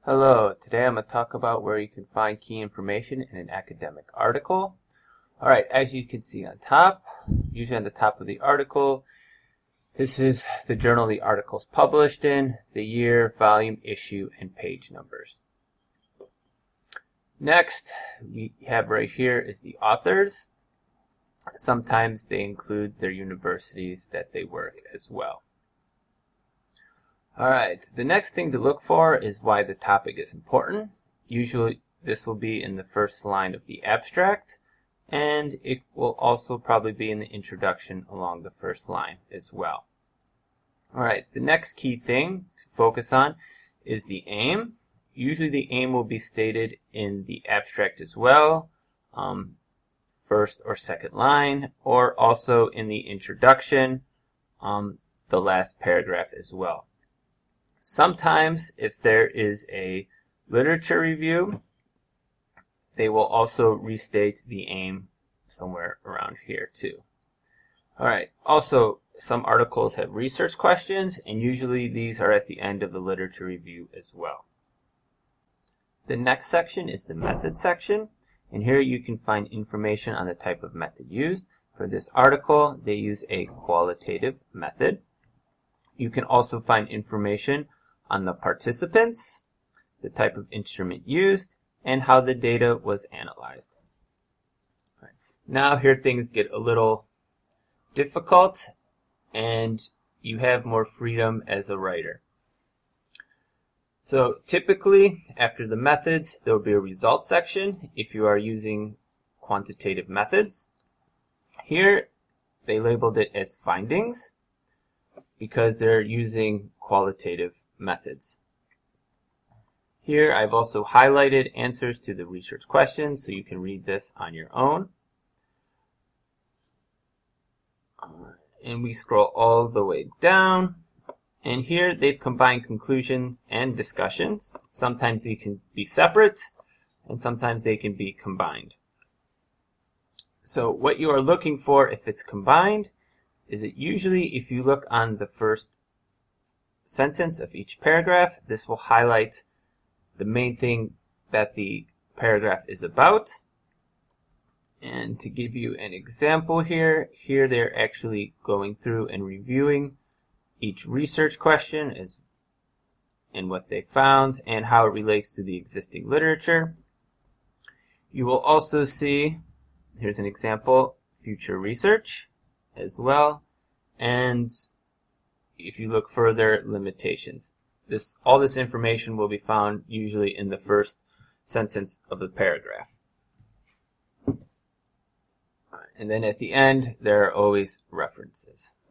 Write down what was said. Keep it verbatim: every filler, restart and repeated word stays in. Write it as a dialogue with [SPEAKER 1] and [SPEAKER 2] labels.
[SPEAKER 1] Hello, today I'm going to talk about where you can find key information in an academic article. Alright, as you can see on top, usually on the top of the article, this is the journal the article is published in, the year, volume, issue, and page numbers. Next, we have right here is the authors. Sometimes they include their universities that they work as well. Alright, the next thing to look for is why the topic is important. Usually this will be in the first line of the abstract, and it will also probably be in the introduction along the first line as well. Alright, the next key thing to focus on is the aim. Usually the aim will be stated in the abstract as well, um, first or second line, or also in the introduction, um, the last paragraph as well. Sometimes, if there is a literature review, they will also restate the aim somewhere around here too. Alright, also some articles have research questions, and usually these are at the end of the literature review as well. The next section is the method section, and here you can find information on the type of method used. For this article, they use a qualitative method. You can also find information on the participants, the type of instrument used, and how the data was analyzed. Right. Now here things get a little difficult, and you have more freedom as a writer. So typically, after the methods, there will be a results section if you are using quantitative methods. Here, they labeled it as findings because they're using qualitative methods. Here, I've also highlighted answers to the research questions, so you can read this on your own. And we scroll all the way down. And here they've combined conclusions and discussions. Sometimes they can be separate, and sometimes they can be combined. So what you are looking for if it's combined is that usually if you look on the first sentence of each paragraph, this will highlight the main thing that the paragraph is about. And to give you an example here, here they're actually going through and reviewing each research question is and what they found and how it relates to the existing literature. You will also see, here's an example, future research as well, and if you look further, limitations. This, all this information will be found usually in the first sentence of the paragraph. And then at the end, there are always references.